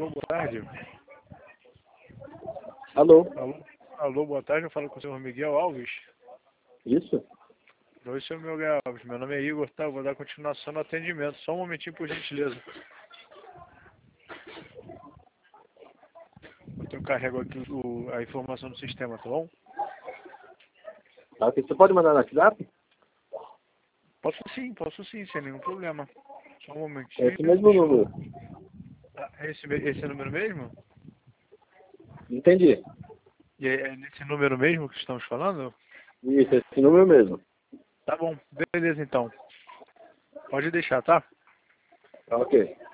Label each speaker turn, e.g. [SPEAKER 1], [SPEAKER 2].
[SPEAKER 1] Alô, boa tarde.
[SPEAKER 2] Alô?
[SPEAKER 1] Alô, boa tarde. Eu falo com o senhor Miguel Alves.
[SPEAKER 2] Isso?
[SPEAKER 1] Oi, senhor Miguel Alves. Meu nome é Igor, tá? Eu vou dar continuação no atendimento. Só um momentinho, por gentileza. Eu carrego aqui a informação do sistema, tá bom?
[SPEAKER 2] Tá, ok. Você pode mandar no WhatsApp?
[SPEAKER 1] Posso sim, sem nenhum problema. Só um
[SPEAKER 2] É
[SPEAKER 1] momentinho.
[SPEAKER 2] esse mesmo número.
[SPEAKER 1] Esse número mesmo?
[SPEAKER 2] Entendi.
[SPEAKER 1] E é nesse número mesmo que estamos falando?
[SPEAKER 2] Isso, esse número mesmo.
[SPEAKER 1] Tá bom, beleza então. Pode deixar, tá?
[SPEAKER 2] Tá, ok.